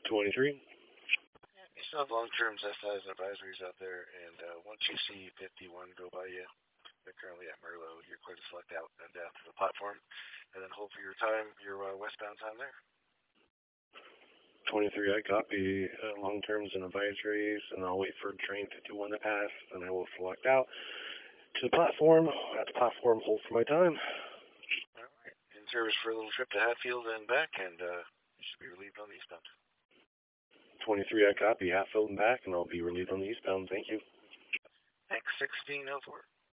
23. You still have long-term SIs and advisories out there, and once you see 51 go by you, they're currently at Merlot, you're clear to select out and down to the platform, and then hold for your time, your westbound time there. 23, I copy long terms and advisories, and I'll wait for train 51 to pass, and I will select out to the platform. At the platform, hold for my time. All right. In service for a little trip to Hatfield and back, and you should be relieved on the eastbound. 23, I copy Hatfield and back, and I'll be relieved on the eastbound. Thank you. X1604.